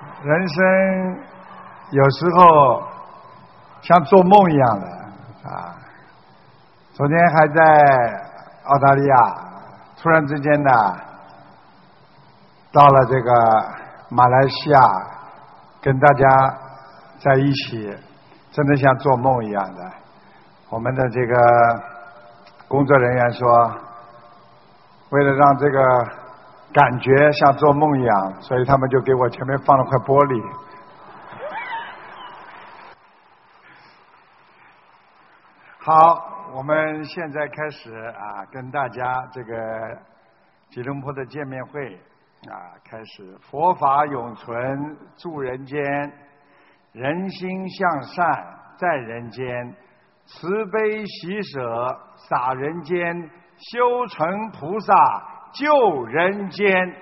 人生有时候像做梦一样的啊。昨天还在澳大利亚，突然之间呢，到了这个马来西亚，跟大家在一起，真的像做梦一样的。我们的这个工作人员说，为了让这个感觉像做梦一样，所以他们就给我前面放了块玻璃。好，我们现在开始啊，跟大家这个吉隆坡的见面会啊，开始佛法永存住人间，人心向善在人间，慈悲喜舍洒人间，修成菩萨救人间。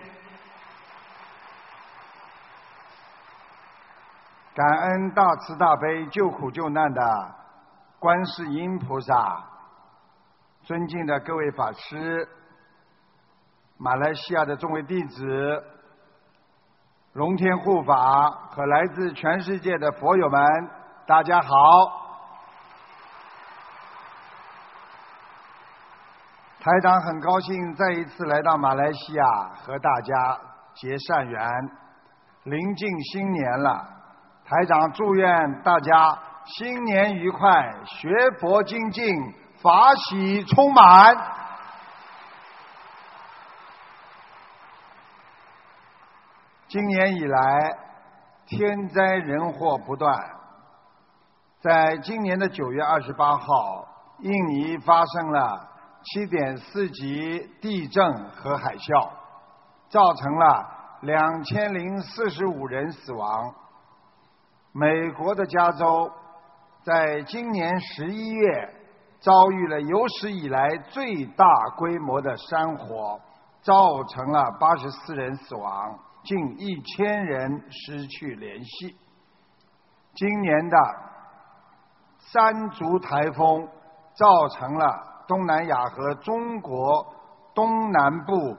感恩大慈大悲救苦救难的观世音菩萨，尊敬的各位法师，马来西亚的众位弟子，龙天护法和来自全世界的佛友们，大家好。台长很高兴再一次来到马来西亚和大家结善缘。临近新年了，台长祝愿大家新年愉快，学佛精进，法喜充满。今年以来，天灾人祸不断。在今年的9月28号，印尼发生了7.4级地震和海啸，造成了2045人死亡。美国的加州在今年11月遭遇了有史以来最大规模的山火，造成了84人死亡，近1000人失去联系。今年的山竹台风造成了东南亚和中国东南部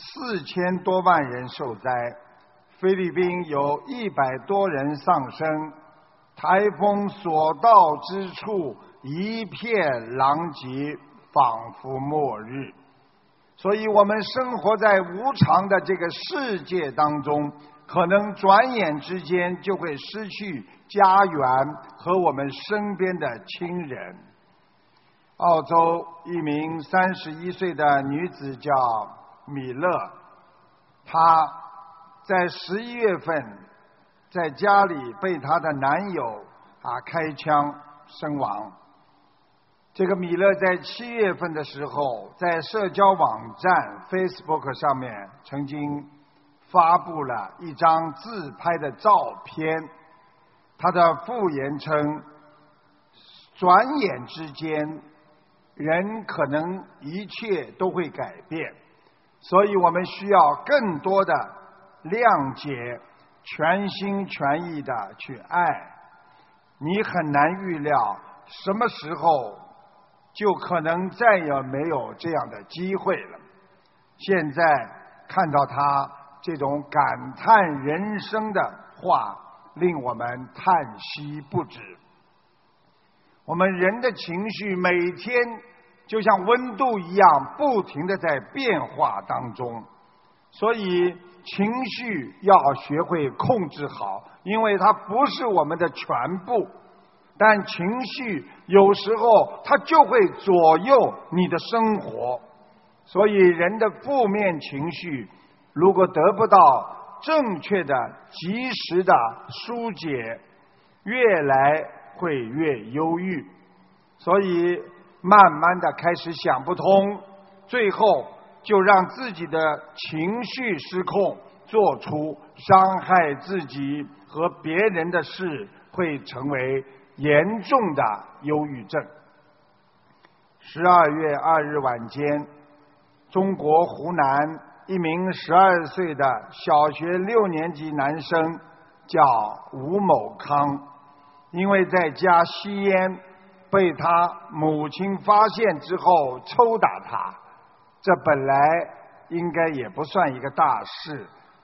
4000多万人受灾，菲律宾有100多人丧生，台风所到之处一片狼藉，仿佛末日。所以我们生活在无常的这个世界当中，可能转眼之间就会失去家园和我们身边的亲人。澳洲一名31岁的女子叫米勒，她在11月份在家里被她的男友开枪身亡。这个米勒在7月份的时候，在社交网站 Facebook 上面曾经发布了一张自拍的照片，他的附言称，转眼之间人可能一切都会改变，所以我们需要更多的谅解，全心全意的去爱。你很难预料什么时候就可能再也没有这样的机会了。现在看到他这种感叹人生的话，令我们叹息不止。我们人的情绪每天就像温度一样，不停地在变化当中，所以情绪要学会控制好，因为它不是我们的全部。但情绪有时候它就会左右你的生活，所以人的负面情绪如果得不到正确的及时的疏解，越来会越忧郁，所以慢慢的开始想不通，最后就让自己的情绪失控，做出伤害自己和别人的事，会成为严重的忧郁症。12月2日晚间，中国湖南一名12岁的小学6年级男生叫吴某康，因为在家吸烟，被他母亲发现之后抽打他。这本来应该也不算一个大事，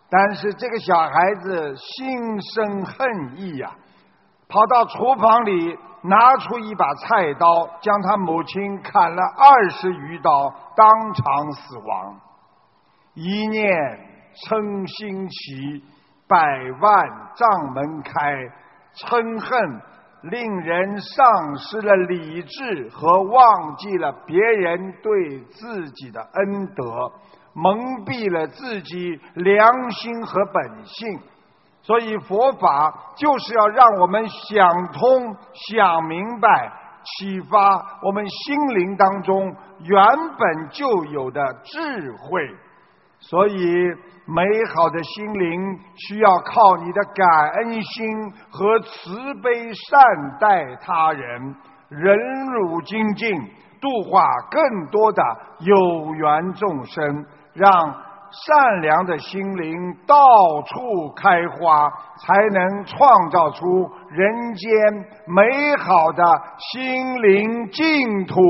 但是这个小孩子心生恨意呀，跑到厨房里拿出一把菜刀，将他母亲砍了20余刀，当场死亡。一念嗔心起，100万障门开，嗔恨令人丧失了理智和忘记了别人对自己的恩德，蒙蔽了自己良心和本性。所以佛法就是要让我们想通、想明白，启发我们心灵当中原本就有的智慧。所以美好的心灵需要靠你的感恩心和慈悲善待他人，忍辱精进，度化更多的有缘众生，让善良的心灵到处开花，才能创造出人间美好的心灵净土。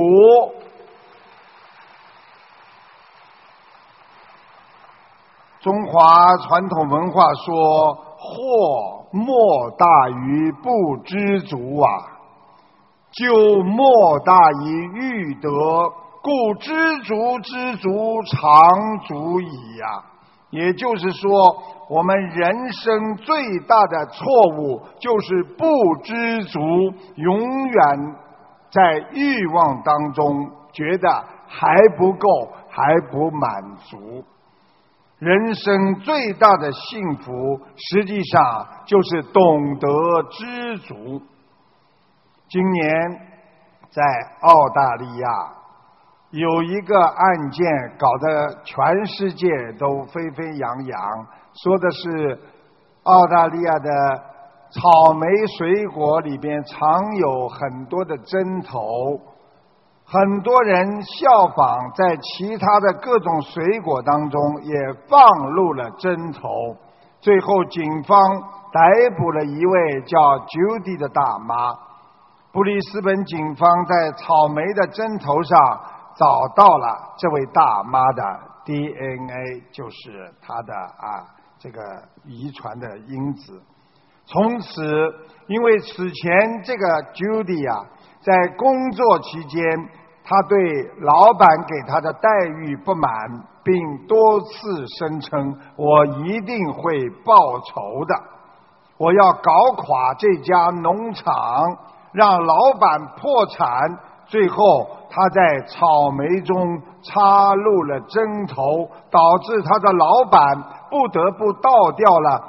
中华传统文化说，祸莫大于不知足啊，咎莫大于欲得，故知足知足，常足矣呀。也就是说，我们人生最大的错误就是不知足，永远在欲望当中觉得还不够，还不满足。人生最大的幸福，实际上就是懂得知足。今年在澳大利亚有一个案件，搞得全世界都沸沸扬扬，说的是澳大利亚的草莓水果里边藏有很多的针头，很多人效仿，在其他的各种水果当中也放入了针头。最后警方逮捕了一位叫 Judy 的大妈。布里斯本警方在草莓的针头上找到了这位大妈的 DNA， 就是她的这个遗传的因子。从此，因为此前这个 Judy 在工作期间，他对老板给他的待遇不满，并多次声称我一定会报仇的，我要搞垮这家农场，让老板破产。最后他在草莓中插入了针头，导致他的老板不得不倒掉了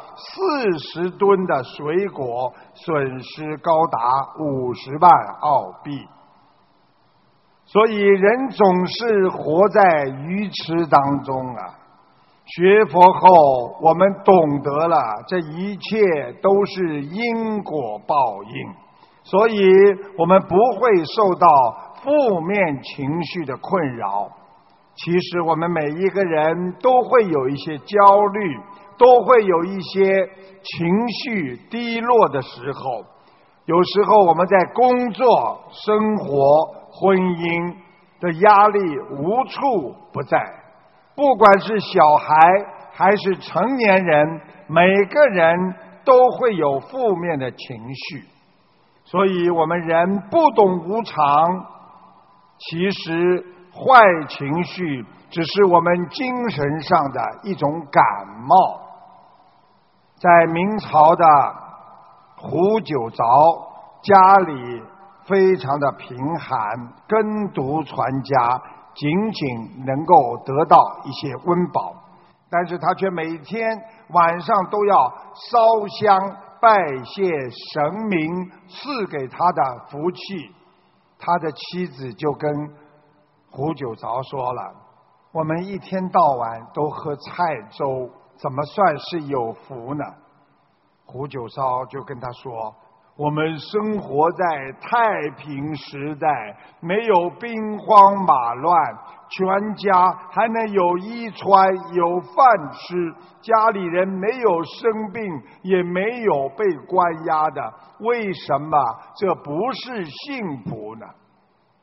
40吨的水果，损失高达50万澳币。所以人总是活在愚痴当中啊！学佛后，我们懂得了这一切都是因果报应，所以我们不会受到负面情绪的困扰。其实我们每一个人都会有一些焦虑，都会有一些情绪低落的时候。有时候我们在工作、生活、婚姻的压力无处不在，不管是小孩还是成年人，每个人都会有负面的情绪。所以我们人不懂无常，其实坏情绪只是我们精神上的一种感冒。在明朝的胡九凿家里非常的贫寒，耕读传家，仅仅能够得到一些温饱，但是他却每天晚上都要烧香拜谢神明赐给他的福气。他的妻子就跟胡九凿说了，我们一天到晚都喝菜粥，怎么算是有福呢？胡九凿就跟他说，我们生活在太平时代，没有兵荒马乱，全家还能有衣穿有饭吃，家里人没有生病，也没有被关押的，为什么这不是幸福呢？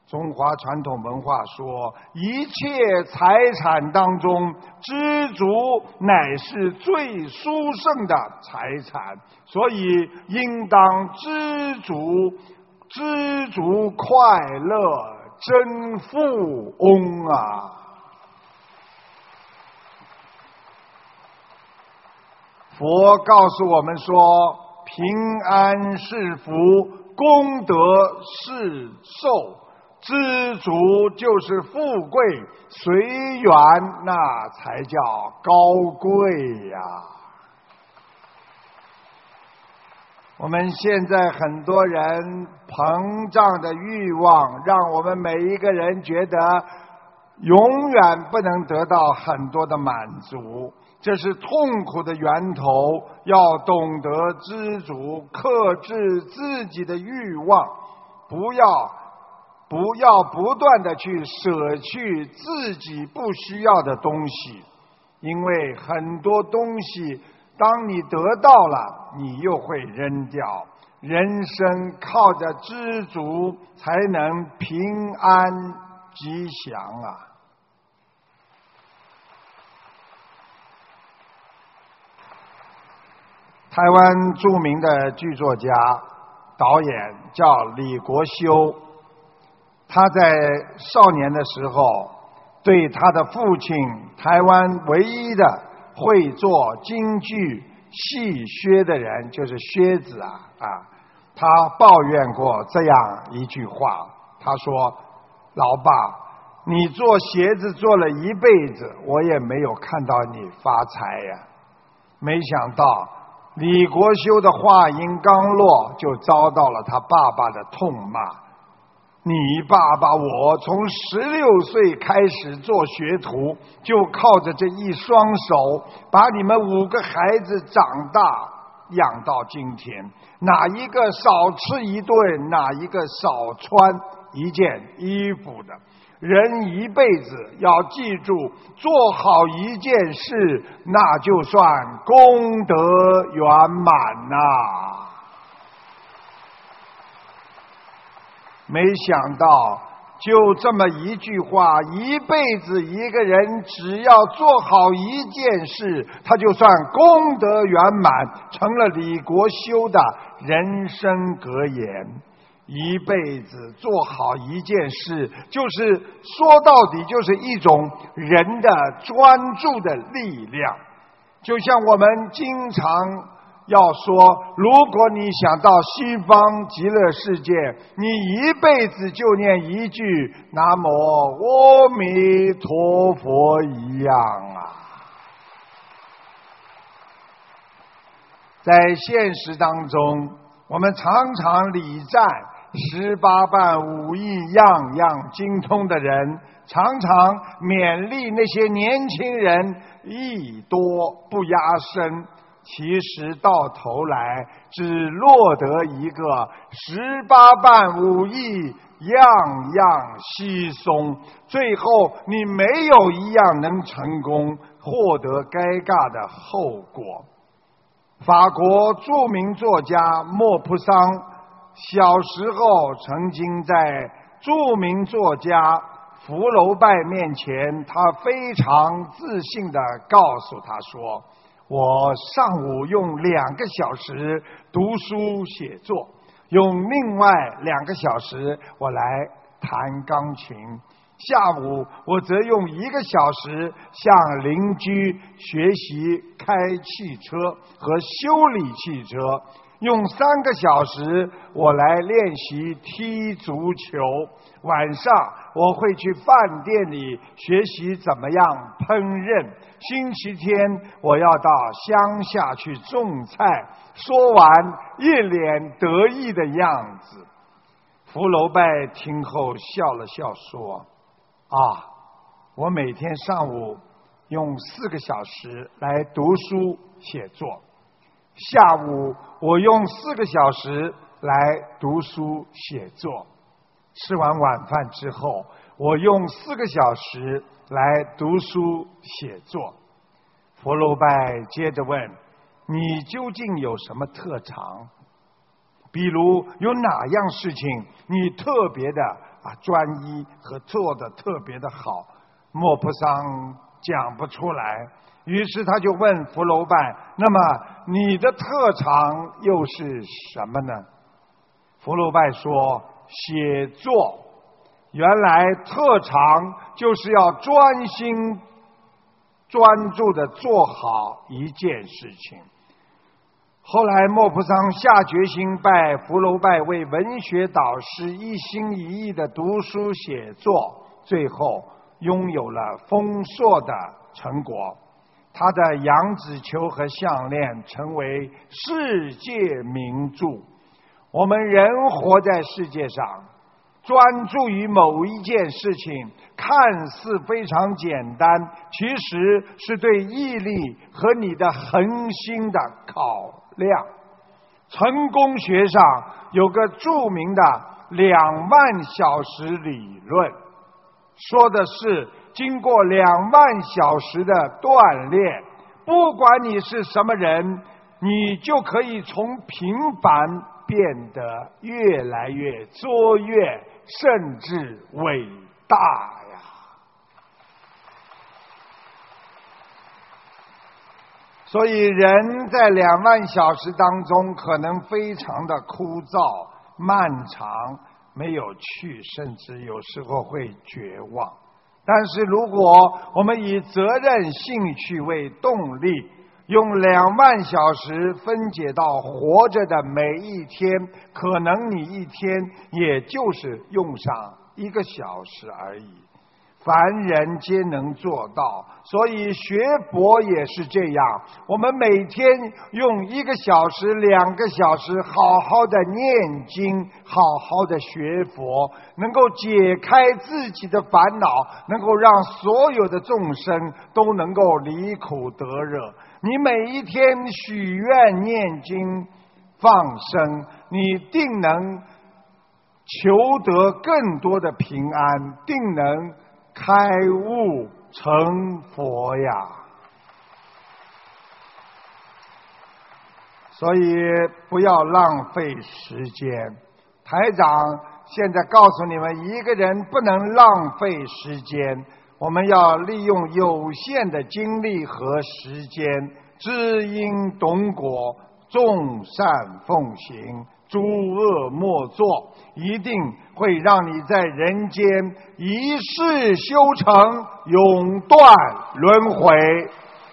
中华传统文化说，一切财产当中，知足乃是最殊胜的财产，所以应当知足，知足快乐，真富翁啊！佛告诉我们说，平安是福，功德是寿。知足就是富贵，随缘那才叫高贵呀。我们现在很多人膨胀的欲望，让我们每一个人觉得永远不能得到很多的满足，这是痛苦的源头。要懂得知足，克制自己的欲望，不要不断的去舍去自己不需要的东西，因为很多东西当你得到了，你又会扔掉。人生靠着知足才能平安吉祥啊！台湾著名的剧作家、导演叫李国修，他在少年的时候，对他的父亲，台湾唯一的会做京剧戏靴的人，就是靴子他抱怨过这样一句话，他说：老爸，你做鞋子做了一辈子，我也没有看到你发财呀。没想到李国修的话音刚落，就遭到了他爸爸的痛骂。你爸爸我从16岁开始做学徒，就靠着这一双手把你们5个孩子长大养到今天，哪一个少吃一顿，哪一个少穿一件衣服的？人一辈子要记住，做好一件事，那就算功德圆满呐。没想到就这么一句话，一辈子一个人只要做好一件事，他就算功德圆满，成了李国修的人生格言。一辈子做好一件事，就是说到底就是一种人的专注的力量。就像我们经常要说，如果你想到西方极乐世界，你一辈子就念一句南无阿弥陀佛一样啊。在现实当中，我们常常礼赞18般武艺样样精通的人，常常勉励那些年轻人艺多不压身，其实到头来只落得一个18般武艺样样稀松，最后你没有一样能成功，获得该尬的后果。法国著名作家莫泊桑小时候曾经在著名作家福楼拜面前，他非常自信地告诉他说，我上午用2个小时读书写作，用另外2个小时我来弹钢琴，下午我则用1个小时向邻居学习开汽车和修理汽车，用3个小时我来练习踢足球，晚上我会去饭店里学习怎么样烹饪，星期天我要到乡下去种菜。说完一脸得意的样子。福楼拜听后笑了笑说，我每天上午用4个小时来读书写作，下午我用4个小时来读书写作，吃完晚饭之后我用4个小时来读书写作。福楼拜接着问，你究竟有什么特长？比如有哪样事情你特别的专一和做得特别的好。莫泊桑讲不出来，于是他就问福楼拜：那么你的特长又是什么呢？福楼拜说：写作。原来特长就是要专心专注地做好一件事情。后来莫泊桑下决心拜福楼拜为文学导师，一心一意地读书写作，最后拥有了丰硕的成果。他的羊脂球和项链成为世界名著。我们人活在世界上，专注于某一件事情，看似非常简单，其实是对毅力和你的恒心的考量。成功学上有个著名的2万小时理论，说的是经过2万小时的锻炼，不管你是什么人，你就可以从平凡变得越来越卓越，甚至伟大呀！所以人在2万小时当中可能非常的枯燥漫长，没有趣，甚至有时候会绝望。但是如果我们以责任兴趣为动力，用2万小时分解到活着的每一天，可能你一天也就是用上1个小时而已。凡人皆能做到，所以学佛也是这样。我们每天用1个小时、2个小时，好好的念经，好好的学佛，能够解开自己的烦恼，能够让所有的众生都能够离苦得乐。你每一天许愿念经放生，你定能求得更多的平安，定能开悟成佛呀！所以不要浪费时间。台长现在告诉你们，一个人不能浪费时间，我们要利用有限的精力和时间，知因懂果，众善奉行，诸恶莫作，一定会让你在人间一世修成，永断轮回。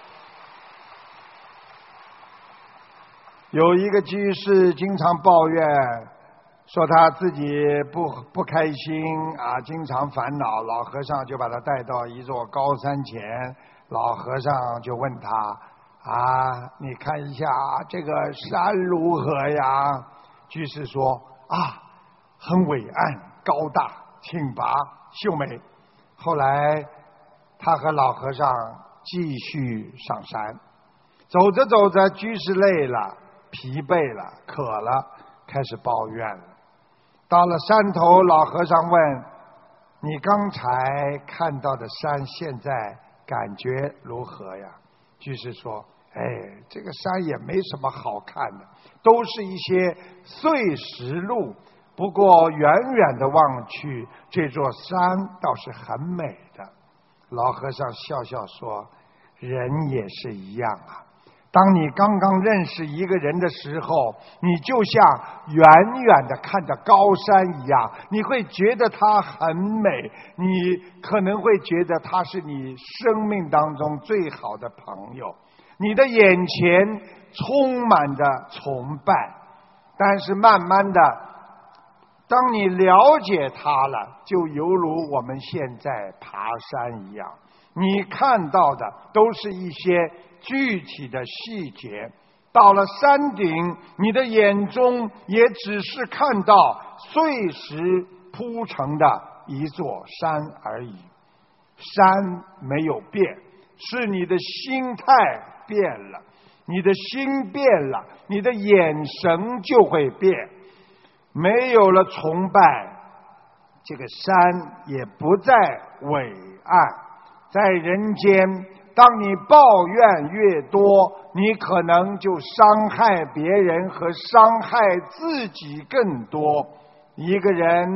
有一个居士经常抱怨，说他自己不开心经常烦恼。老和尚就把他带到一座高山前，老和尚就问他你看一下这个山如何呀？居士说很伟岸高大挺拔秀美。后来他和老和尚继续上山，走着走着，居士累了疲惫了渴了，开始抱怨了。到了山头，老和尚问：你刚才看到的山现在感觉如何呀？居士说：这个山也没什么好看的，都是一些碎石路，不过远远的望去，这座山倒是很美的。老和尚笑笑说：人也是一样当你刚刚认识一个人的时候，你就像远远的看着高山一样，你会觉得他很美，你可能会觉得他是你生命当中最好的朋友，你的眼前充满着崇拜。但是慢慢的，当你了解他了，就犹如我们现在爬山一样，你看到的都是一些具体的细节，到了山顶，你的眼中也只是看到碎石铺成的一座山而已。山没有变，是你的心态变了，你的心变了，你的眼神就会变。没有了崇拜，这个山也不再伟岸。在人间，当你抱怨越多，你可能就伤害别人和伤害自己更多。一个人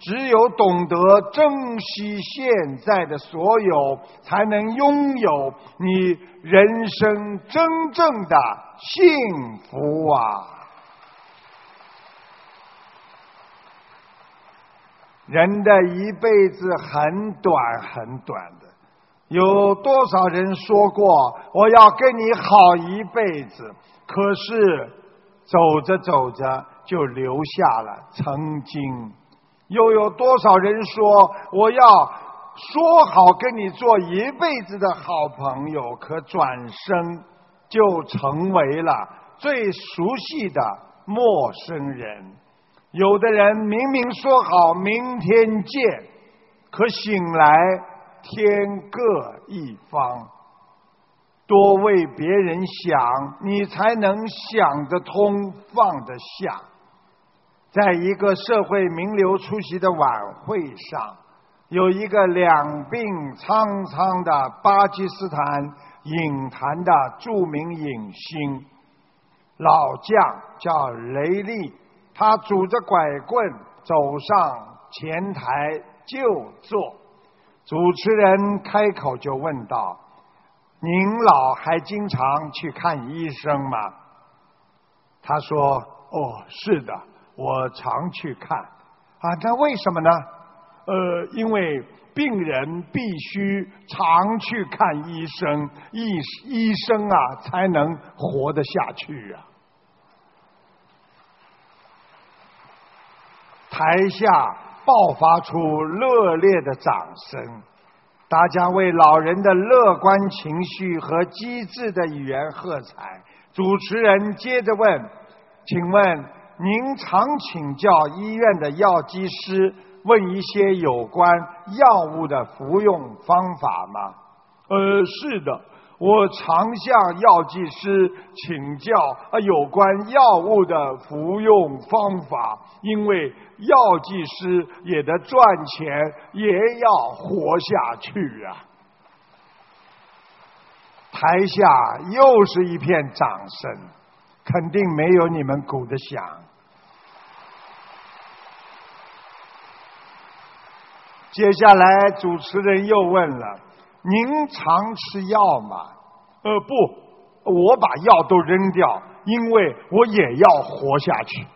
只有懂得珍惜现在的所有，才能拥有你人生真正的幸福啊！人的一辈子很短很短的，有多少人说过我要跟你好一辈子，可是走着走着就留下了曾经。又有多少人说我要说好跟你做一辈子的好朋友，可转身就成为了最熟悉的陌生人。有的人明明说好明天见，可醒来天各一方。多为别人想，你才能想得通放得下。在一个社会名流出席的晚会上，有一个两鬓苍苍的巴基斯坦影坛的著名影星，老将叫雷利，他拄着拐棍走上前台就坐。主持人开口就问道：您老还经常去看医生吗？他说：哦，是的，我常去看。啊，那为什么呢？因为病人必须常去看医生，医生啊才能活得下去啊。台下爆发出热烈的掌声，大家为老人的乐观情绪和机智的语言喝彩。主持人接着问：请问您常请教医院的药剂师问一些有关药物的服用方法吗？是的，我常向药剂师请教有关药物的服用方法，因为药剂师也得赚钱，也要活下去啊！台下又是一片掌声，肯定没有你们鼓得响。接下来主持人又问了：您常吃药吗？不，我把药都扔掉，因为我也要活下去。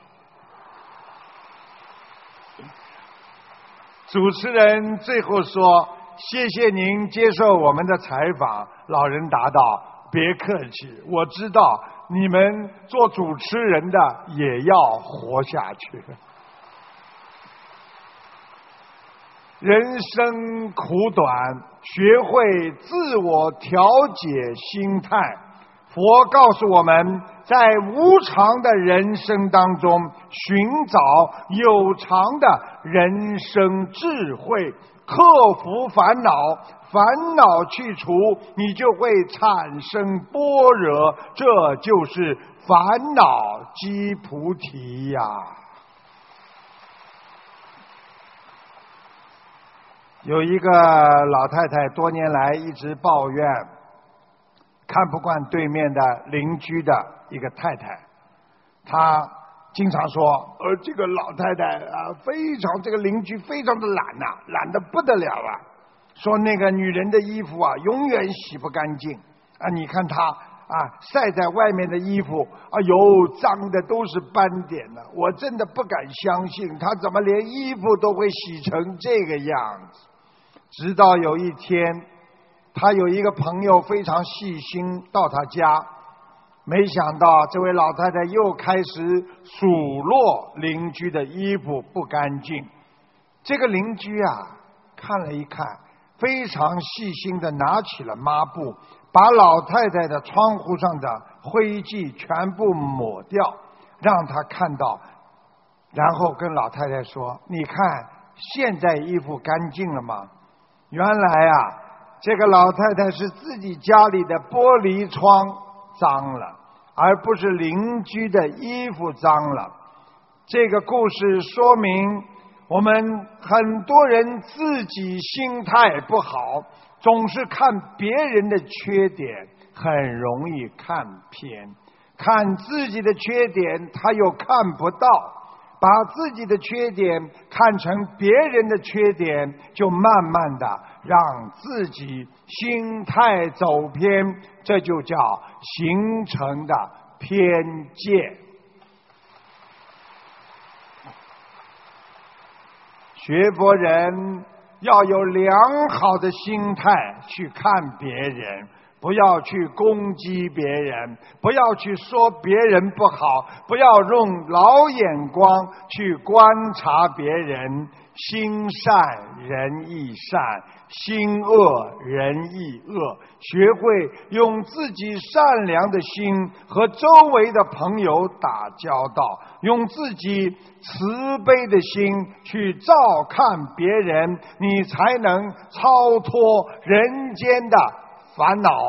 主持人最后说：谢谢您接受我们的采访。老人答道：别客气，我知道你们做主持人的也要活下去。人生苦短，学会自我调节心态。佛告诉我们，在无常的人生当中寻找有常的人生智慧，克服烦恼，烦恼去除，你就会产生般若，这就是烦恼即菩提呀。有一个老太太多年来一直抱怨，看不惯对面的邻居的一个太太。她经常说，这个老太太啊，这个邻居非常的懒呐，懒得不得了啊。说那个女人的衣服啊，永远洗不干净啊。你看她啊，晒在外面的衣服，哎呦，脏的都是斑点呢。我真的不敢相信，她怎么连衣服都会洗成这个样子。直到有一天，他有一个朋友非常细心到他家，没想到这位老太太又开始数落邻居的衣服不干净。这个邻居啊，看了一看，非常细心地拿起了抹布，把老太太的窗户上的灰迹全部抹掉，让她看到，然后跟老太太说：你看现在衣服干净了吗？原来啊，这个老太太是自己家里的玻璃窗脏了，而不是邻居的衣服脏了。这个故事说明，我们很多人自己心态不好，总是看别人的缺点，很容易看偏，看自己的缺点他又看不到。 把自己的缺点看成别人的缺点，就慢慢的让自己心态走偏，这就叫形成的偏见。学佛人要有良好的心态去看别人，不要去攻击别人，不要去说别人不好，不要用老眼光去观察别人。心善人亦善，心恶人亦恶。学会用自己善良的心和周围的朋友打交道，用自己慈悲的心去照看别人，你才能超脱人间的烦恼。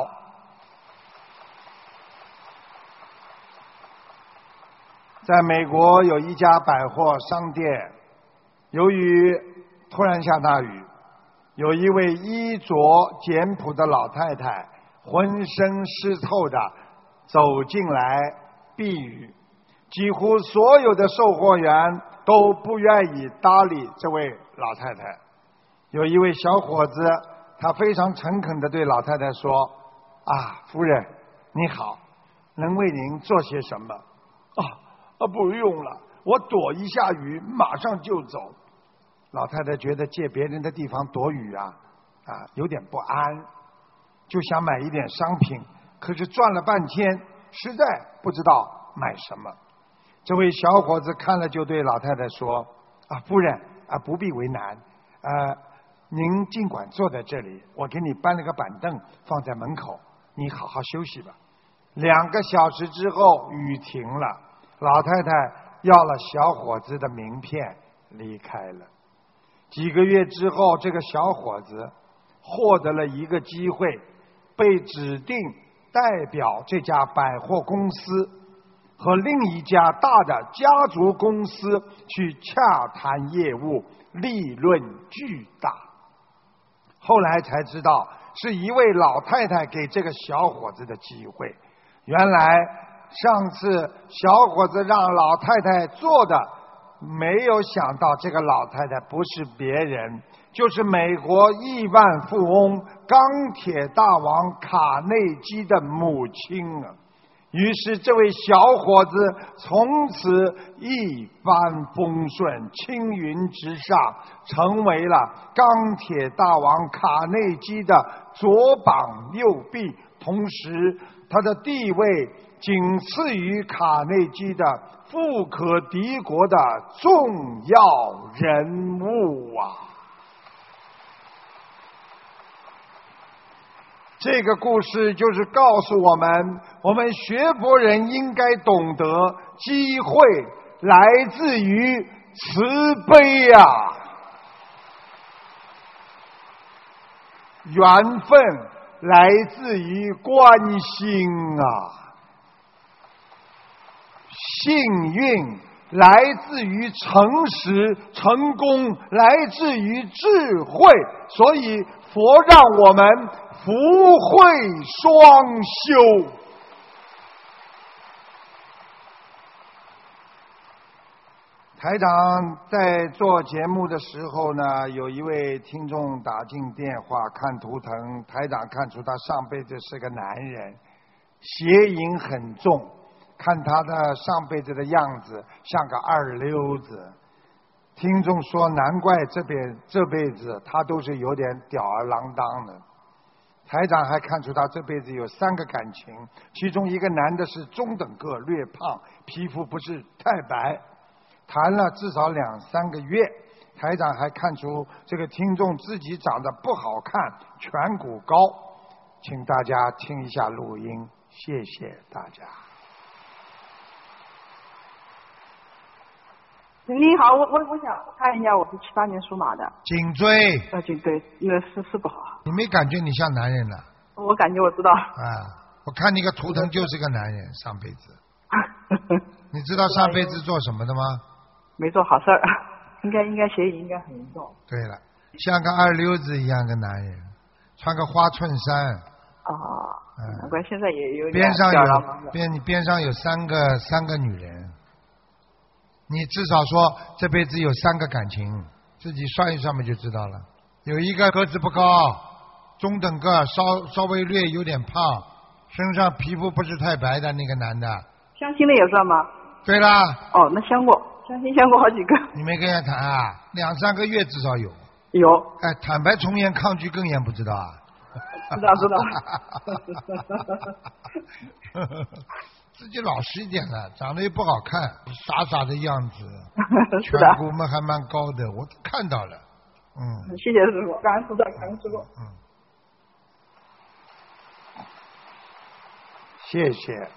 在美国有一家百货商店，由于突然下大雨，有一位衣着简朴的老太太浑身湿透的走进来避雨，几乎所有的售货员都不愿意搭理这位老太太。有一位小伙子，他非常诚恳地对老太太说：啊，夫人你好，能为您做些什么？不用了，我躲一下雨马上就走。老太太觉得借别人的地方躲雨有点不安，就想买一点商品，可是转了半天实在不知道买什么。这位小伙子看了就对老太太说：夫人不必为难，您尽管坐在这里，我给你搬了个板凳放在门口，你好好休息吧。2个小时之后雨停了，老太太要了小伙子的名片离开了。几个月之后，这个小伙子获得了一个机会，被指定代表这家百货公司和另一家大的家族公司去洽谈业务，利润巨大。后来才知道是一位老太太给这个小伙子的机会。原来上次小伙子让老太太做的，没有想到这个老太太不是别人，就是美国亿万富翁钢铁大王卡内基的母亲啊。于是这位小伙子从此一帆风顺，青云直上，成为了钢铁大王卡内基的左膀右臂，同时他的地位仅次于卡内基的富可敌国的重要人物啊！这个故事就是告诉我们，我们学佛人应该懂得，机会来自于慈悲呀，缘分来自于关心啊，幸运来自于诚实，成功来自于智慧。所以佛让我们福慧双修。台长在做节目的时候呢，有一位听众打进电话看图腾，台长看出他上辈子是个男人，邪淫很重，看他的上辈子的样子像个二流子。听众说难怪这辈子他都是有点吊儿郎当的。台长还看出他这辈子有3个感情，其中一个男的是中等个，略胖，皮肤不是太白，谈了至少2-3个月。台长还看出这个听众自己长得不好看，颧骨高。请大家听一下录音，谢谢大家。 你好，我想看一下，我是78年属马的。 颈椎。 颈椎，那是不好。 你没感觉你像男人了？ 我感觉我知道。 我看你个图腾就是个男人，上辈子。你知道上辈子做什么的吗？ 没做好事儿，应该邪淫应该很严重。 对了，像个二流子一样的男人，穿个花衬衫。 难怪现在也有边上有3个女人。 你至少说这辈子有3个感情，自己算一算嘛就知道了。有一个个子不高，中等个，稍微略有点胖，身上皮肤不是太白的那个男的。 相亲的也算吗？ 对啦。 哦，那相过，相亲相过好几个。 你没跟人家谈啊？2、3个月至少有。 有。 哎，坦白从严，抗拒更严，不知道啊？ 知道。 自己老实一点了，长得又不好看，傻傻的样子， 是的。 颧骨嘛还蛮高的，我看到了。 谢谢师傅，感恩菩萨，感恩师傅。 谢谢。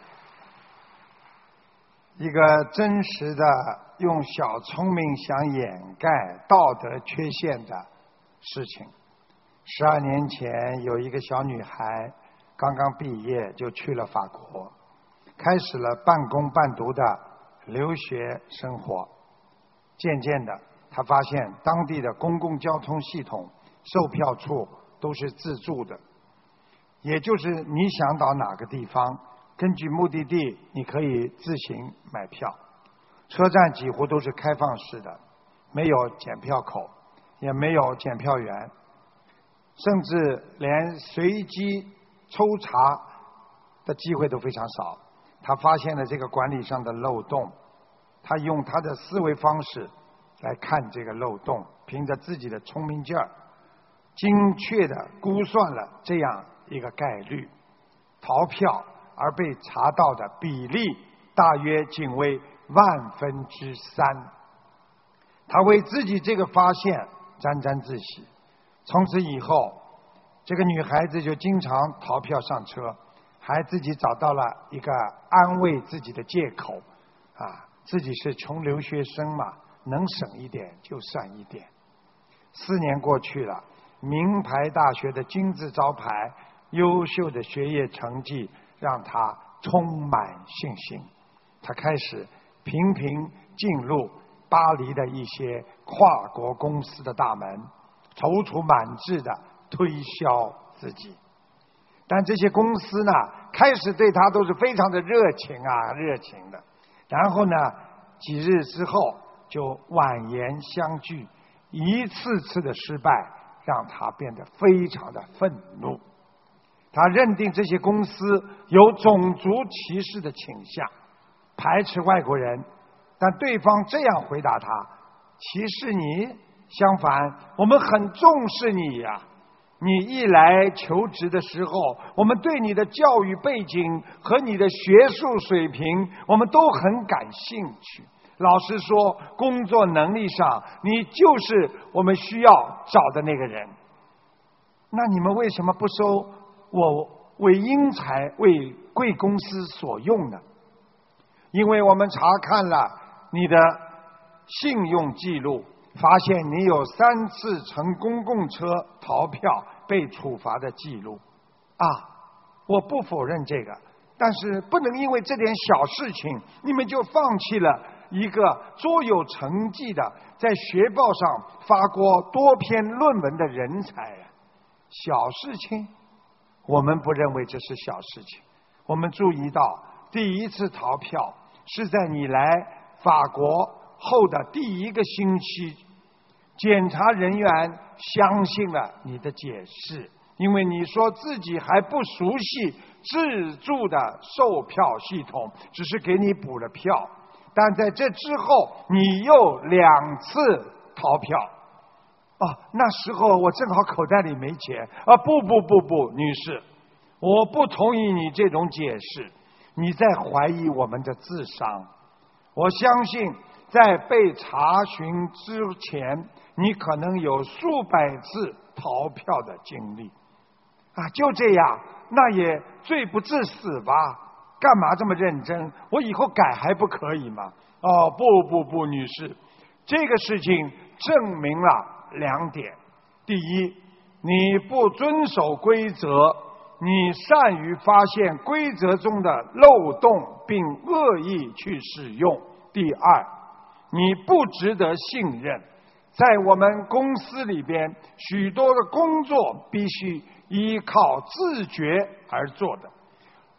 一个真实的用小聪明想掩盖道德缺陷的事情。12年前，有一个小女孩刚刚毕业就去了法国，开始了半工半读的留学生活。渐渐的，她发现当地的公共交通系统售票处都是自助的，也就是你想到哪个地方，根据目的地你可以自行买票。车站几乎都是开放式的，没有检票口，也没有检票员，甚至连随机抽查的机会都非常少。他发现了这个管理上的漏洞，他用他的思维方式来看这个漏洞，凭着自己的聪明劲儿，精确地估算了这样一个概率，逃票而被查到的比例大约仅为3%。他为自己这个发现沾沾自喜。从此以后，这个女孩子就经常逃票上车，还自己找到了一个安慰自己的借口，自己是穷留学生嘛，能省一点就算一点。4年过去了，名牌大学的金字招牌，优秀的学业成绩让他充满信心。他开始频频进入巴黎的一些跨国公司的大门，踌躇满志地推销自己。但这些公司呢，开始对他都是非常的热情的，然后呢，几日之后就婉言相拒，一次次的失败让他变得非常的愤怒。他认定这些公司有种族歧视的倾向，排斥外国人，但对方这样回答他：歧视你？相反，我们很重视你呀。你一来求职的时候，我们对你的教育背景和你的学术水平，我们都很感兴趣。老实说，工作能力上，你就是我们需要找的那个人。那你们为什么不收我为英才为贵公司所用呢？因为我们查看了你的信用记录，发现你有3次乘公共车逃票被处罚的记录。我不否认这个，但是不能因为这点小事情，你们就放弃了一个卓有成绩的，在学报上发过多篇论文的人才。小事情？我们不认为这是小事情。我们注意到，第一次逃票是在你来法国后的第1个星期，检查人员相信了你的解释，因为你说自己还不熟悉自助的售票系统，只是给你补了票。但在这之后，你又2次逃票。那时候我正好口袋里没钱。不，女士，我不同意你这种解释，你在怀疑我们的智商。我相信在被查询之前，你可能有数百次逃票的经历。就这样，那也罪不至死吧？干嘛这么认真？我以后改还不可以吗？不，女士，这个事情证明了2点。第一，你不遵守规则，你善于发现规则中的漏洞并恶意去使用。第二，你不值得信任。在我们公司里边，许多的工作必须依靠自觉而做的。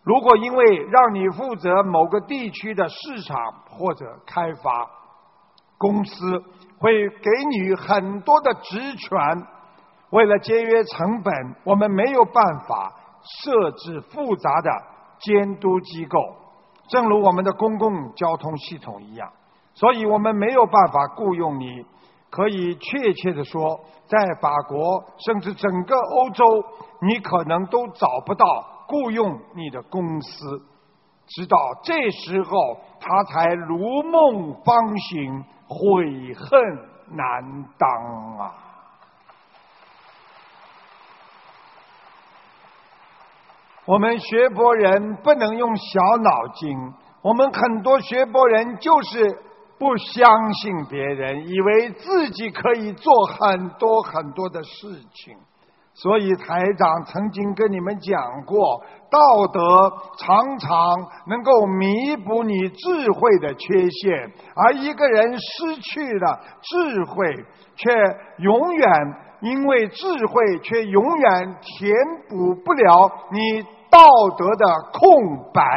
如果因为让你负责某个地区的市场或者开发，公司会给你很多的职权，为了节约成本，我们没有办法设置复杂的监督机构，正如我们的公共交通系统一样，所以我们没有办法雇佣你。可以确切地说，在法国甚至整个欧洲，你可能都找不到雇佣你的公司。直到这时候，他才如梦方醒，悔恨难当啊！我们学佛人不能用小脑筋，我们很多学佛人就是不相信别人，以为自己可以做很多很多的事情。所以台长曾经跟你们讲过，道德常常能够弥补你智慧的缺陷，而一个人失去了智慧，却永远因为智慧却永远填补不了你道德的空白。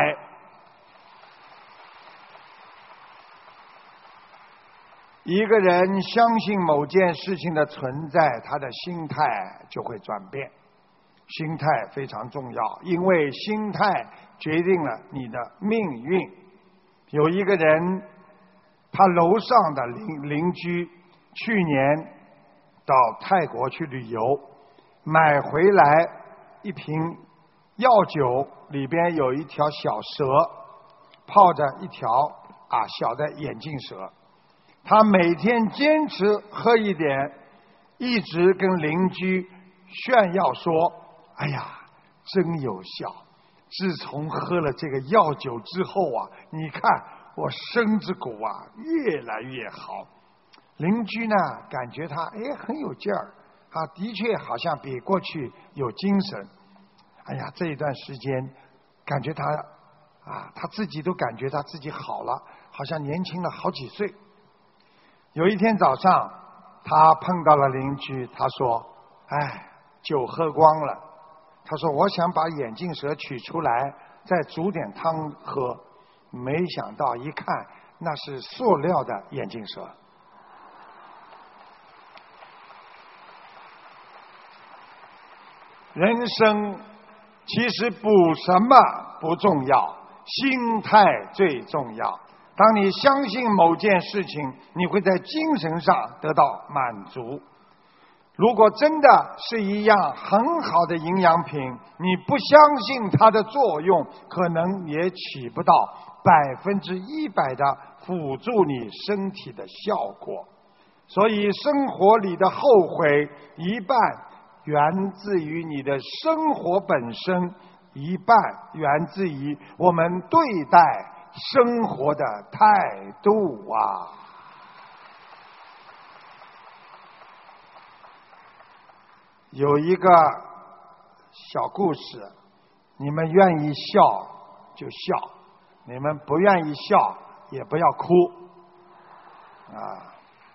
一个人相信某件事情的存在，他的心态就会转变。心态非常重要，因为心态决定了你的命运。有一个人，他楼上的邻居去年到泰国去旅游，买回来一瓶药酒，里边有一条小蛇，泡着一条小的眼镜蛇。他每天坚持喝一点，一直跟邻居炫耀说：“哎呀，真有效！自从喝了这个药酒之后啊，你看我身子骨越来越好。”邻居呢，感觉他很有劲儿，的确好像比过去有精神。哎呀，这一段时间感觉他自己都感觉他自己好了，好像年轻了好几岁。有一天早上，他碰到了邻居，他说：“酒喝光了。”他说：“我想把眼镜蛇取出来，再煮点汤喝。”没想到一看，那是塑料的眼镜蛇。人生其实补什么不重要，心态最重要。当你相信某件事情，你会在精神上得到满足。如果真的是一样很好的营养品，你不相信它的作用，可能也起不到100%的辅助你身体的效果。所以生活里的后悔，一半源自于你的生活本身，一半源自于我们对待生活的态度啊！有一个小故事，你们愿意笑就笑，你们不愿意笑也不要哭啊！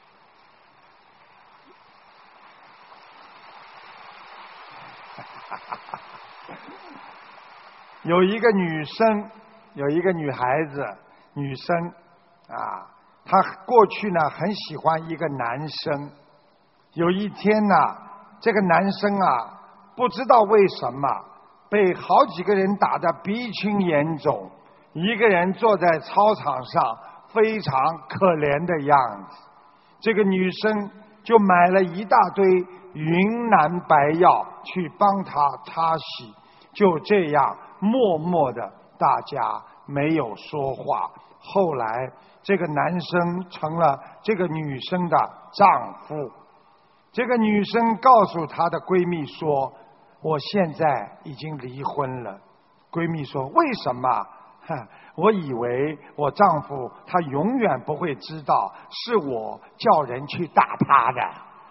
有一个女生，有一个女孩子，女生她过去呢很喜欢一个男生。有一天呢，这个男生不知道为什么被好几个人打得鼻青眼肿，一个人坐在操场上非常可怜的样子。这个女生就买了一大堆云南白药去帮他擦洗，就这样默默的，大家没有说话。后来这个男生成了这个女生的丈夫。这个女生告诉她的闺蜜说：“我现在已经离婚了。”闺蜜说：“为什么？”我以为我丈夫他永远不会知道是我叫人去打他的。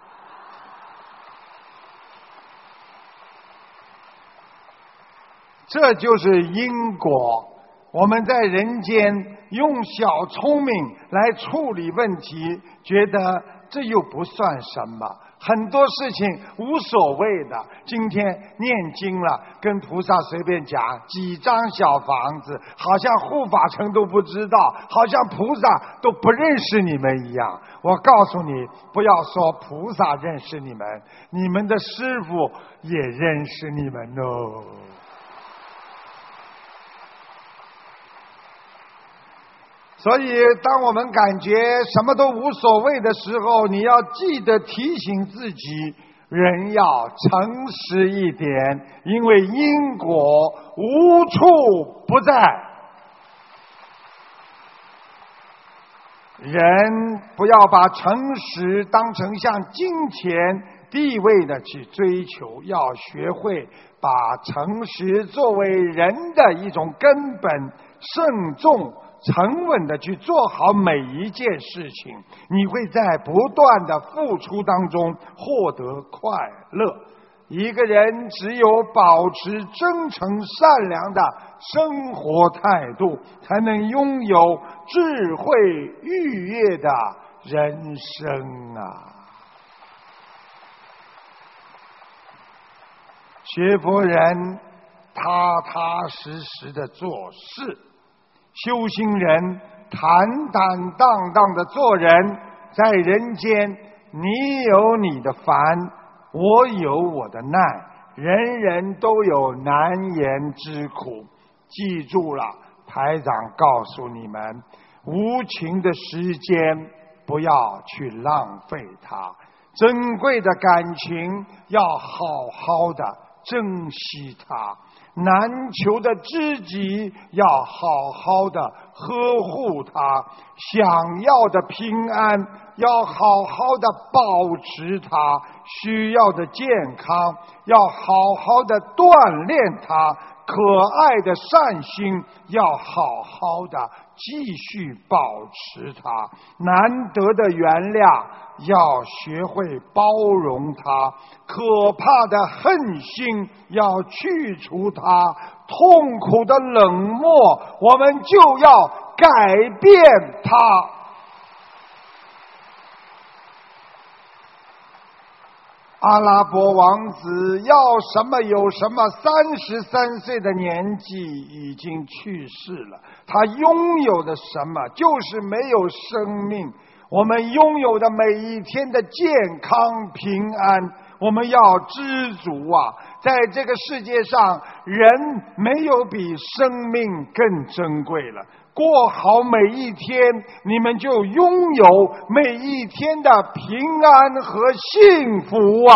这就是因果。我们在人间用小聪明来处理问题，觉得这又不算什么。 很多事情无所谓的。今天念经了，跟菩萨随便讲几张小房子，好像护法神都不知道，好像菩萨都不认识你们一样。我告诉你，不要说菩萨认识你们，你们的师父也认识你们哦。所以当我们感觉什么都无所谓的时候，你要记得提醒自己，人要诚实一点，因为因果无处不在。人不要把诚实当成像金钱地位的去追求，要学会把诚实作为人的一种根本，慎重沉稳的去做好每一件事情，你会在不断的付出当中获得快乐。一个人只有保持真诚善良的生活态度，才能拥有智慧愉悦的人生啊！学佛人踏踏实实的做事，修心人坦坦荡荡的做人。在人间，你有你的烦，我有我的难，人人都有难言之苦。记住了，台长告诉你们，无情的时间不要去浪费它，珍贵的感情要好好的珍惜它，难求的知己要好好的呵护它，想要的平安要好好的保持它，需要的健康要好好的锻炼它，可爱的善心要好好的继续保持它，难得的原谅要学会包容它，可怕的恨心要去除它，痛苦的冷漠我们就要改变它。阿拉伯王子要什么有什么，33岁的年纪已经去世了，他拥有的什么就是没有生命。我们拥有的每一天的健康平安，我们要知足啊！在这个世界上，人没有比生命更珍贵了。过好每一天，你们就拥有每一天的平安和幸福啊！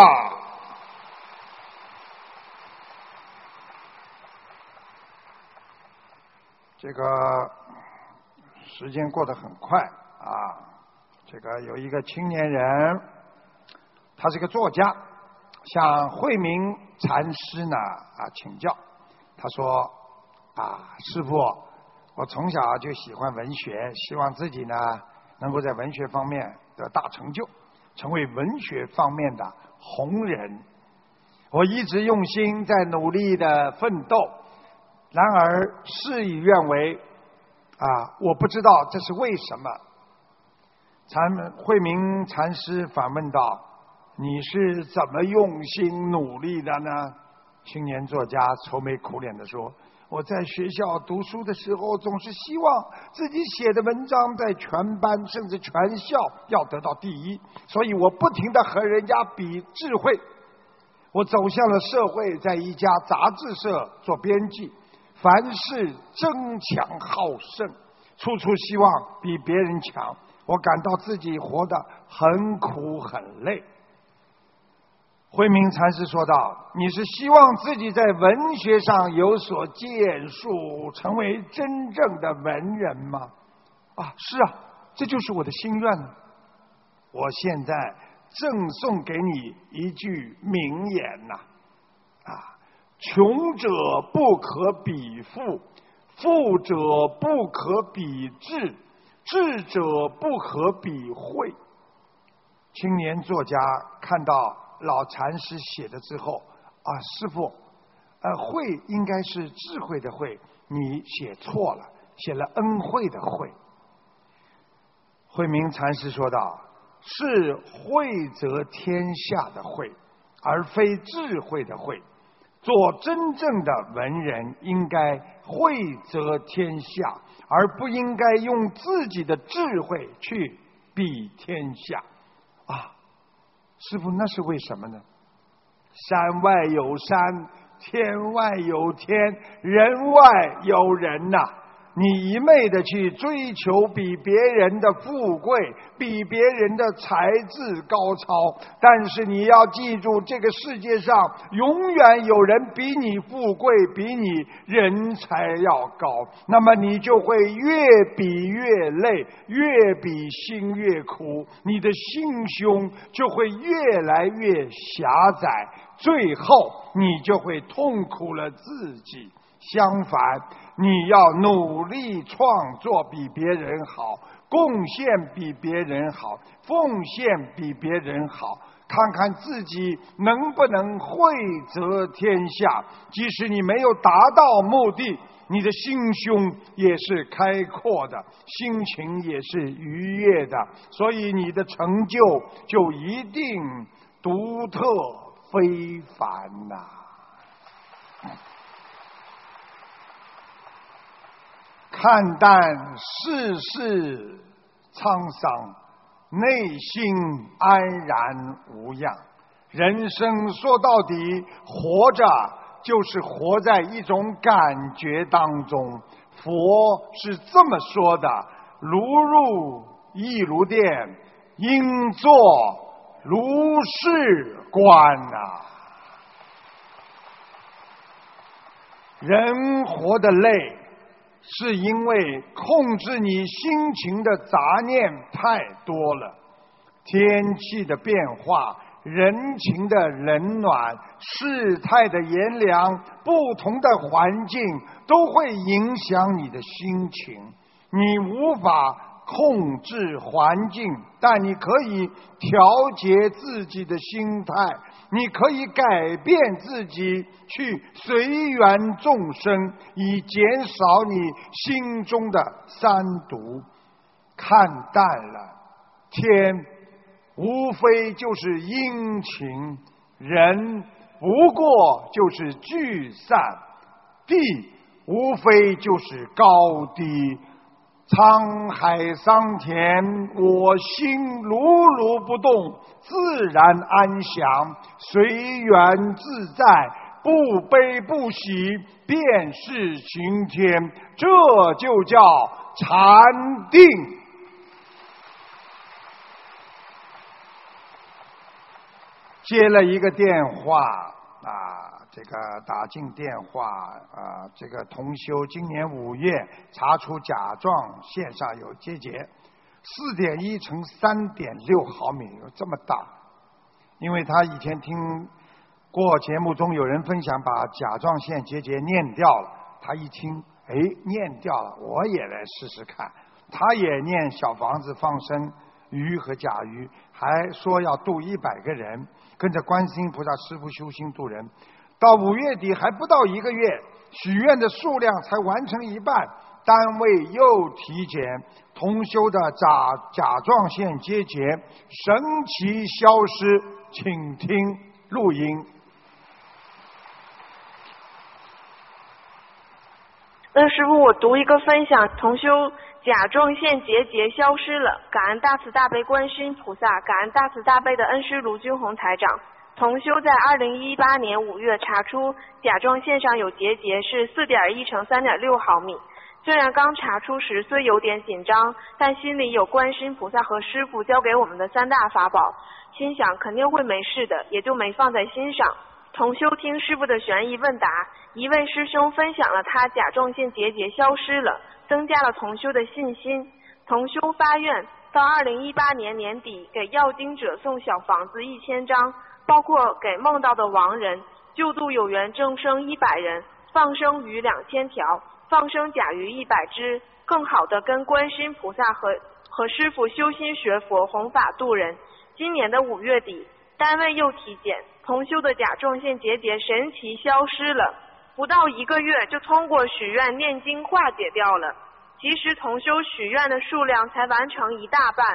这个时间过得很快啊！这个有一个青年人，他是个作家，向慧明禅师呢请教。他说师父，我从小就喜欢文学，希望自己呢能够在文学方面得大成就，成为文学方面的红人。我一直用心在努力的奋斗，然而事与愿违我不知道这是为什么。慧明禅师反问道：你是怎么用心努力的呢？青年作家愁眉苦脸地说：我在学校读书的时候，总是希望自己写的文章在全班甚至全校要得到第一，所以我不停地和人家比智慧。我走向了社会，在一家杂志社做编辑，凡事争强好胜，处处希望比别人强，我感到自己活得很苦很累。慧明禅师说道：你是希望自己在文学上有所建树，成为真正的文人吗？是啊，这就是我的心愿呢。我现在赠送给你一句名言穷者不可比富，富者不可比智，智者不可比慧。青年作家看到老禅师写的之后师父，慧应该是智慧的慧，你写错了，写了恩惠的惠。慧明禅师说道： 是惠泽天下的惠，而非智慧的慧。做真正的文人应该惠泽天下，而不应该用自己的智慧去比天下。啊，师父，那是为什么呢？山外有山，天外有天，人外有人呐。你一昧的去追求比别人的富贵，比别人的才智高超，但是你要记住，这个世界上永远有人比你富贵，比你人才要高，那么你就会越比越累，越比心越苦，你的心胸就会越来越狭窄，最后你就会痛苦了自己。相反，你要努力创作比别人好，贡献比别人好，奉献比别人好，看看自己能不能惠泽天下。即使你没有达到目的，你的心胸也是开阔的，心情也是愉悦的，所以你的成就一定独特非凡呐。看淡世事沧桑，内心安然无恙。人生说到底，活着就是活在一种感觉当中。佛是这么说的：如入亦如电，应作如是观啊。人活得累，是因为控制你心情的杂念太多了。天气的变化，人情的冷暖，事态的炎凉，不同的环境都会影响你的心情。你无法控制环境，但你可以调节自己的心态，你可以改变自己，去随缘众生，以减少你心中的三毒。看淡了，天无非就是阴晴，人不过就是聚散，地无非就是高低。沧海桑田，我心如如不动，自然安详，随缘自在，不悲不喜，便是晴天，这就叫禅定。接了一个电话这个打进电话这个同修今年5月查出甲状腺上有结节，4.1乘3.6毫米，有这么大。因为他以前听过节目中有人分享把甲状腺结节念掉了，他一听，念掉了，我也来试试看。他也念小房子放生鱼和甲鱼，还说要度100个人，跟着观世音菩萨师父修心度人。到5月底还不到1个月，许愿的数量才完成一半，单位又体检，同修的甲状腺结节神奇消失，请听录音。 师父，我读一个分享，同修甲状腺结节消失了，感恩大慈大悲观世音菩萨，感恩大慈大悲的恩师卢军宏台长。同修在2018年5月查出甲状腺上有结节，是4.1乘3.6毫米。虽然刚查出时虽有点紧张，但心里有观世音菩萨和师父教给我们的3大法宝，心想肯定会没事的，也就没放在心上。同修听师父的悬疑问答，一位师兄分享了他甲状腺结节消失了，增加了同修的信心。同修发愿到2018年年底给要经者送小房子1000张，包括给梦到的亡人，救度有缘众生100人，放生鱼2000条，放生甲鱼100只，更好的跟观世音菩萨和师父修心学佛，弘法度人。今年的5月底，单位又体检，同修的甲状腺结节神奇消失了，不到1个月就通过许愿念经化解掉了。其实同修许愿的数量才完成1大半，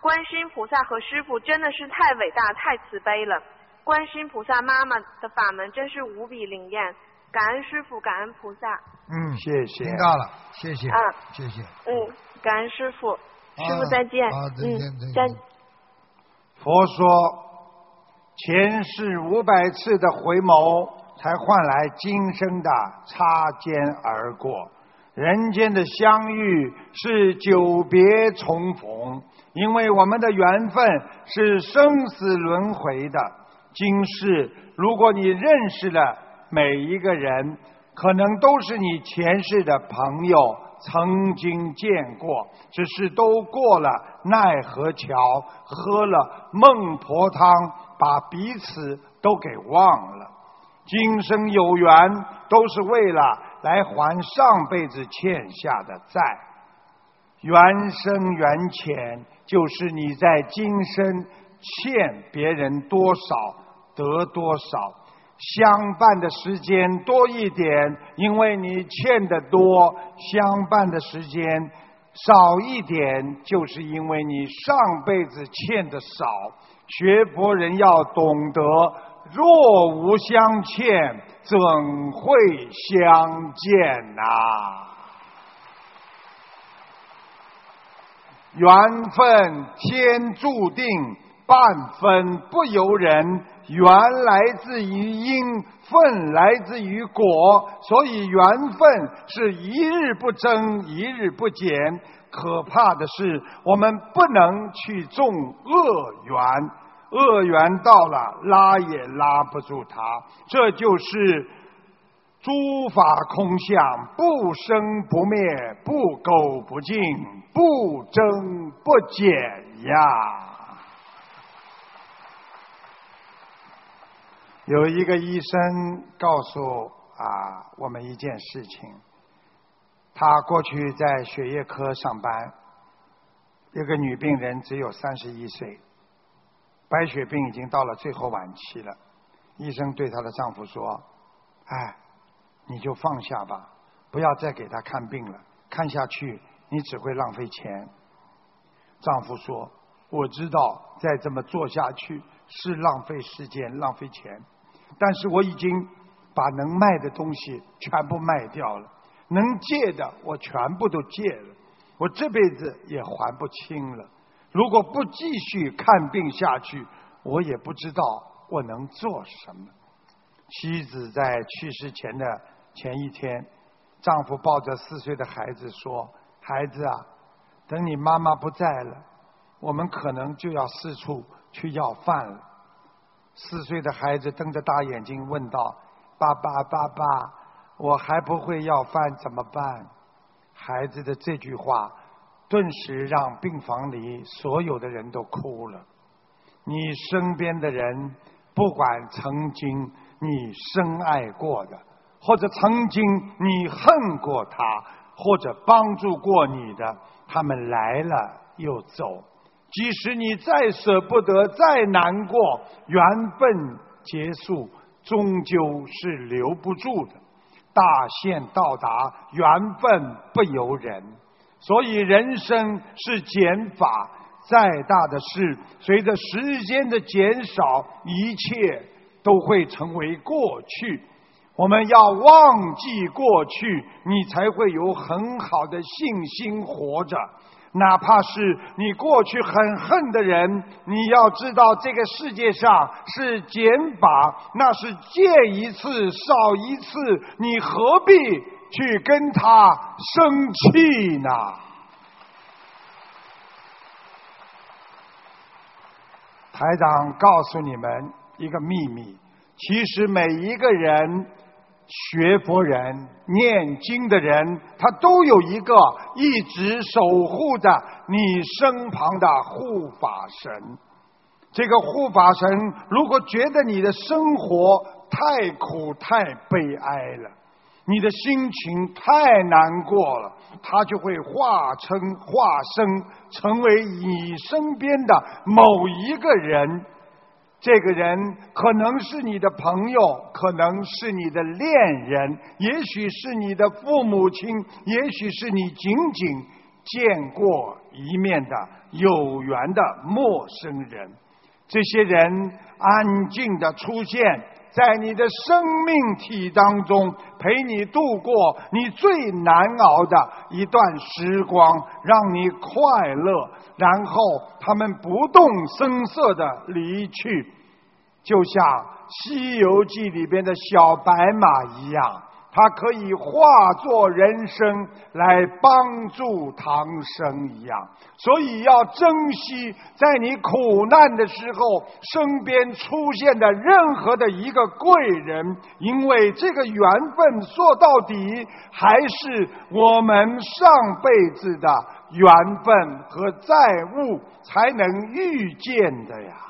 观世音菩萨和师父真的是太伟大、太慈悲了。观世音菩萨妈妈的法门真是无比灵验，感恩师父，感恩菩萨。 谢谢。 听到了，谢谢。谢谢。 感恩师父，师父再见。 再见。 佛说，前世500次的回眸，才换来今生的擦肩而过。人间的相遇是久别重逢，因为我们的缘分是生死轮回的。今世如果你认识了每一个人，可能都是你前世的朋友，曾经见过，只是都过了奈何桥，喝了孟婆汤，把彼此都给忘了。今生有缘，都是为了来还上辈子欠下的债。缘深缘浅，就是你在今生欠别人多少得多少，相伴的时间多一点，因为你欠的多；相伴的时间少一点，就是因为你上辈子欠的少。学佛人要懂得，若无相欠，怎会相见啊？缘分天注定，半分不由人。缘来自于因，分来自于果，所以缘分是一日不增，一日不减。可怕的是，我们不能去种恶缘，恶缘到了，拉也拉不住它。这就是诸法空相，不生不灭，不垢不净，不增不减呀。有一个医生告诉我们一件事情，他过去在血液科上班，有个女病人只有31岁，白血病已经到了最后晚期了。医生对她的丈夫说：你就放下吧，不要再给她看病了，看下去你只会浪费钱。丈夫说：我知道再这么做下去是浪费时间浪费钱，但是我已经把能卖的东西全部卖掉了，能借的我全部都借了，我这辈子也还不清了。如果不继续看病下去，我也不知道我能做什么。妻子在去世前的前一天，丈夫抱着4岁的孩子说：孩子啊，等你妈妈不在了，我们可能就要四处去要饭了。4岁的孩子瞪着大眼睛问道：爸爸爸爸，我还不会要饭怎么办？孩子的这句话顿时让病房里所有的人都哭了。你身边的人，不管曾经你深爱过的，或者曾经你恨过他，或者帮助过你的，他们来了又走。即使你再舍不得，再难过，缘分结束终究是留不住的。大限到达，缘分不由人。所以人生是减法，再大的事，随着时间的减少，一切都会成为过去。我们要忘记过去，你才会有很好的信心活着。哪怕是你过去很恨的人，你要知道这个世界上是减法，那是借一次少一次，你何必去跟他生气呢？台长告诉你们一个秘密，其实每一个人学佛人念经的人，他都有一个一直守护着你身旁的护法神。这个护法神如果觉得你的生活太苦太悲哀了，你的心情太难过了，他就会化身成为你身边的某一个人。这个人可能是你的朋友，可能是你的恋人，也许是你的父母亲，也许是你仅仅见过一面的有缘的陌生人。这些人安静地出现在你的生命体当中，陪你度过你最难熬的一段时光，让你快乐，然后他们不动声色地离去，就像《西游记》里边的小白马一样，它可以化作人生来帮助唐僧一样。所以要珍惜在你苦难的时候身边出现的任何的一个贵人，因为这个缘分说到底还是我们上辈子的缘分和债务才能遇见的呀。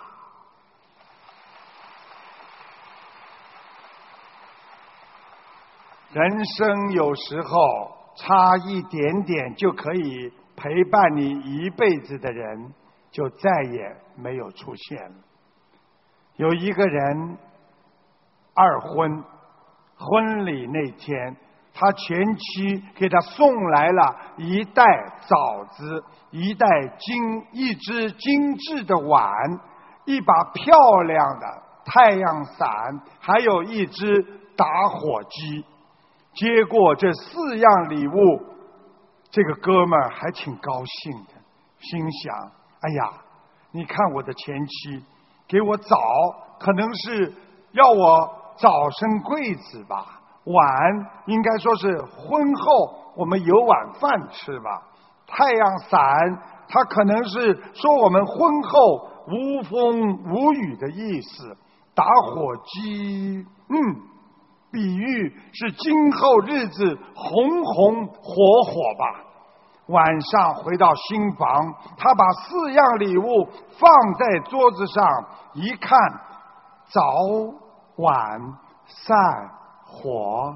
人生有时候差一点点就可以陪伴你一辈子的人，就再也没有出现了。有一个人二婚，婚礼那天，他前妻给他送来了一袋枣子，一只精致的碗，一把漂亮的太阳伞，还有一只打火机。接过这4样礼物，这个哥们儿还挺高兴的，心想：哎呀，你看我的前妻给我枣，可能是要我早生贵子吧，碗应该说是婚后我们有碗饭吃吧，太阳伞它可能是说我们婚后无风无雨的意思，打火机比喻是今后日子红红火火吧。晚上回到新房，他把4样礼物放在桌子上，一看，早晚散火。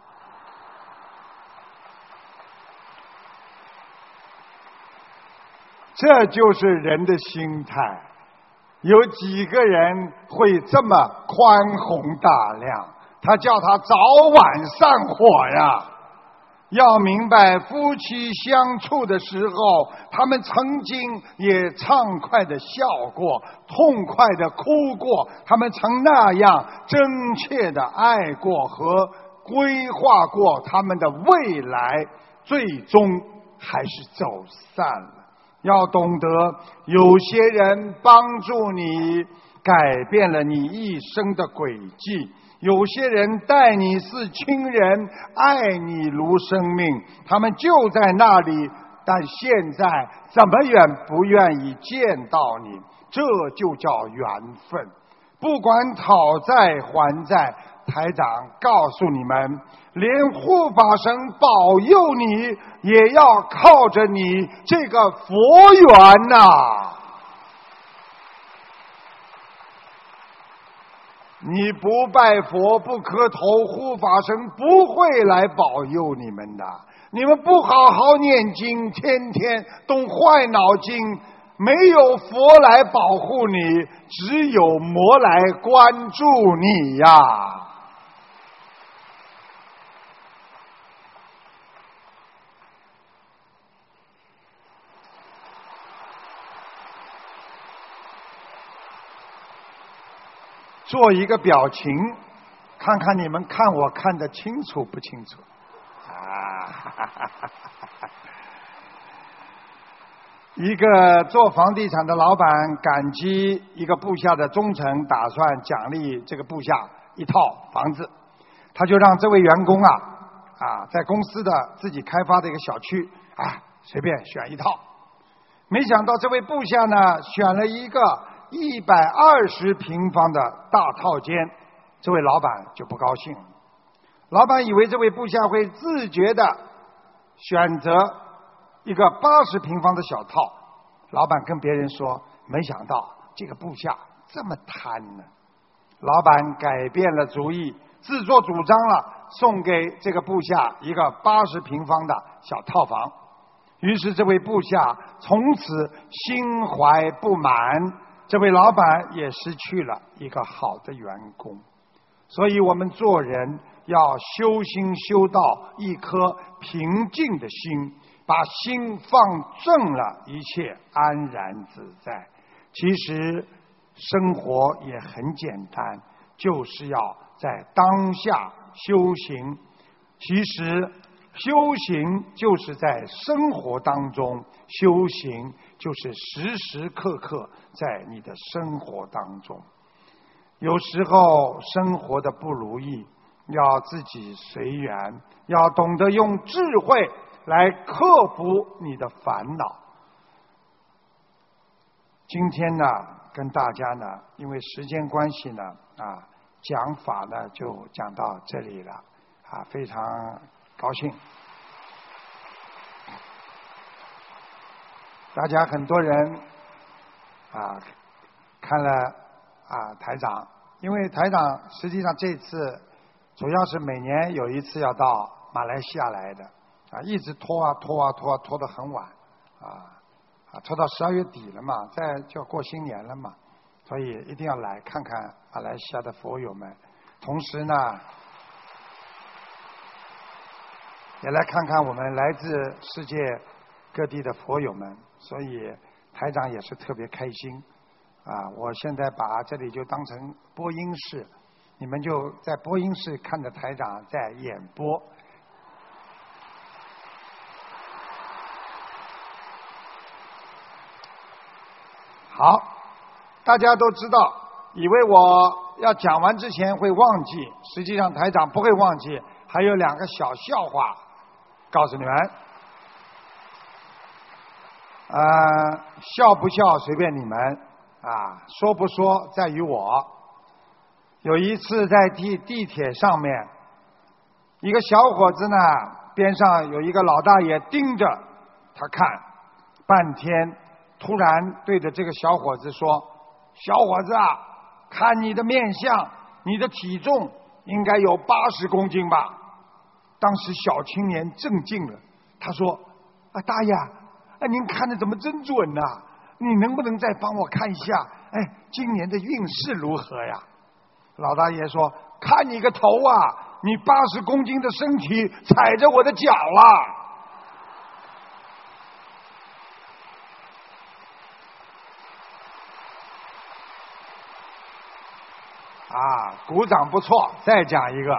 这就是人的心态，有几个人会这么宽宏大量？他叫他早晚散伙呀！要明白，夫妻相处的时候，他们曾经也畅快的笑过，痛快的哭过，他们曾那样真切的爱过和规划过他们的未来，最终还是走散了。要懂得，有些人帮助你，改变了你一生的轨迹。有些人待你似亲人，爱你如生命，他们就在那里，但现在怎么也不愿意见到你，这就叫缘分。不管讨债还债，台长告诉你们，连护法神保佑你，也要靠着你这个佛缘呐。你不拜佛不磕头，护法神不会来保佑你们的。你们不好好念经，天天动坏脑筋，没有佛来保护你，只有魔来关注你呀。做一个表情，看看你们看我看得清楚不清楚？一个做房地产的老板感激一个部下的忠诚，打算奖励这个部下一套房子，他就让这位员工在公司的自己开发的一个小区随便选一套。没想到这位部下呢选了一个120平方的大套间，这位老板就不高兴了。老板以为这位部下会自觉的选择一个80平方的小套，老板跟别人说，没想到这个部下这么贪呢。老板改变了主意，自作主张了，送给这个部下一个80平方的小套房。于是这位部下从此心怀不满，这位老板也失去了一个好的员工。所以我们做人要修心修到一颗平静的心， 把心放正了，一切安然自在。其实生活也很简单，就是要在当下修行。其实修行就是在生活当中修行，就是时时刻刻在你的生活当中。有时候生活的不如意，要自己随缘，要懂得用智慧来克服你的烦恼。今天呢，跟大家呢，因为时间关系呢，讲法呢就讲到这里了，非常高兴。大家很多人看了台长，因为台长实际上这次主要是每年有一次要到马来西亚来的，一直拖得很晚，拖到12月底了嘛，再就要过新年了嘛，所以一定要来看看马来西亚的佛友们，同时呢，也来看看我们来自世界各地的佛友们，所以台长也是特别开心。我现在把这里就当成播音室，你们就在播音室看着台长在演播。好，大家都知道，以为我要讲完之前会忘记，实际上台长不会忘记，还有2个小笑话告诉你们。笑不笑随便你们，说不说在于我。有一次在地铁上面，一个小伙子呢，边上有一个老大爷盯着他看半天，突然对着这个小伙子说：“小伙子啊，看你的面相，你的体重应该有80公斤吧？”当时小青年震惊了，他说：“大爷，您看的怎么真准呢？你能不能再帮我看一下，今年的运势如何呀？”老大爷说：“看你个头啊，你80公斤的身体踩着我的脚了。”鼓掌不错，再讲一个。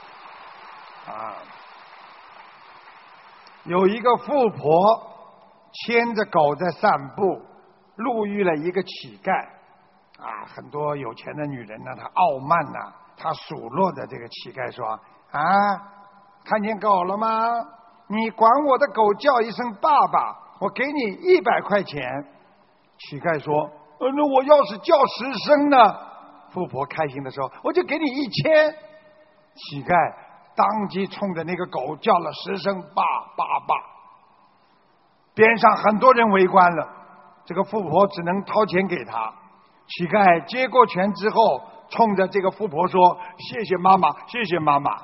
有一个富婆牵着狗在散步，路遇了一个乞丐。很多有钱的女人呢，她傲慢呐，她数落的这个乞丐说：“看见狗了吗？你管我的狗叫一声爸爸，我给你100块钱。”乞丐说：“那我要是叫10声呢？”富婆开心的说：“我就给你1000。”乞丐当即冲着那个狗叫了10声爸爸爸。边上很多人围观了，这个富婆只能掏钱给他。乞丐接过钱之后，冲着这个富婆说：“谢谢妈妈，谢谢妈妈。”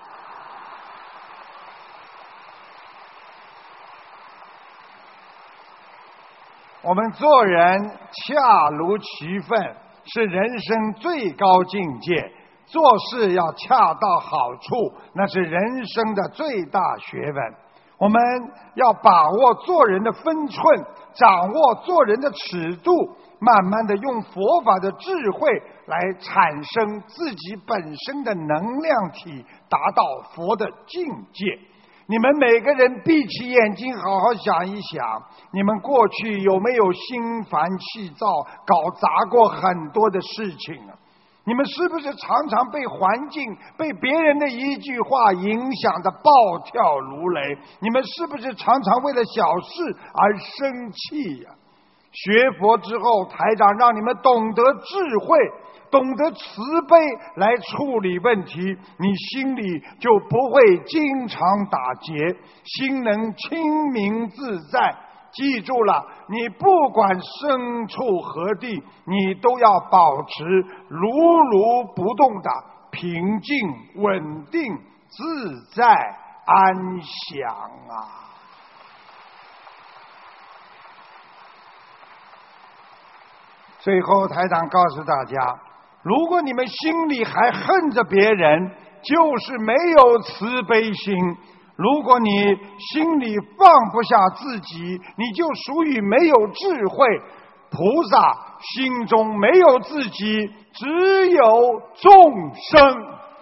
我们做人恰如其分是人生最高境界，做事要恰到好处，那是人生的最大学问。我们要把握做人的分寸，掌握做人的尺度，慢慢的用佛法的智慧来产生自己本身的能量体，达到佛的境界。你们每个人闭起眼睛好好想一想，你们过去有没有心烦气躁，搞砸过很多的事情啊？你们是不是常常被环境、被别人的一句话影响的暴跳如雷？你们是不是常常为了小事而生气呀？学佛之后，台长让你们懂得智慧，懂得慈悲来处理问题，你心里就不会经常打结，心能清明自在。记住了，你不管身处何地，你都要保持如如不动的平静、稳定、自在、安详啊！最后台长告诉大家，如果你们心里还恨着别人，就是没有慈悲心。 如果你心里放不下自己，你就属于没有智慧。菩萨心中没有自己，只有众生。